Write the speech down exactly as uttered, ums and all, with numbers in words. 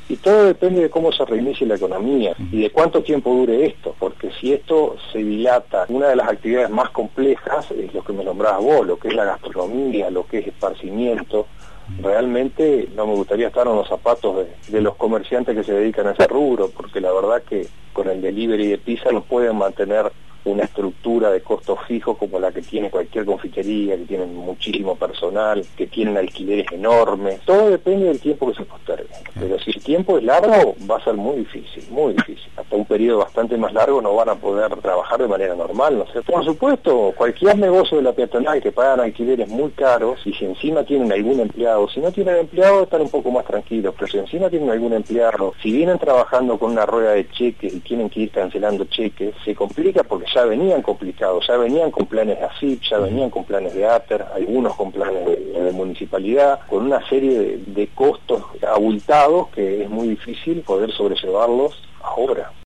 Y todo depende de cómo se reinicie la economía y de cuánto tiempo dure esto, porque si esto se dilata, una de las actividades más complejas es lo que me nombrabas vos, lo que es la gastronomía, lo que es esparcimiento. Realmente no me gustaría estar en los zapatos de, de los comerciantes que se dedican a ese rubro, porque la verdad que con el delivery de pizza no pueden mantener una estructura de costos fijos como la que tiene cualquier confitería, que tienen muchísimo personal, que tienen alquileres enormes. Todo depende del tiempo que se postergue. Pero si el tiempo es largo, va a ser muy difícil, muy difícil. Hasta un periodo bastante más largo no van a poder trabajar de manera normal, ¿no sé? Por supuesto, cualquier negocio de la peatonal que pagan alquileres muy caros, y si encima tienen algún empleado, si no tienen empleado están un poco más tranquilos, pero si encima tienen algún empleado, si vienen trabajando con una rueda de cheques y tienen que ir cancelando cheques, se complica porque ya venían complicados, ya venían con planes de A S I P, ya venían con planes de A T E R, algunos con planes de, de municipalidad, con una serie de, de costos abultados que es muy difícil poder sobrellevarlos ahora.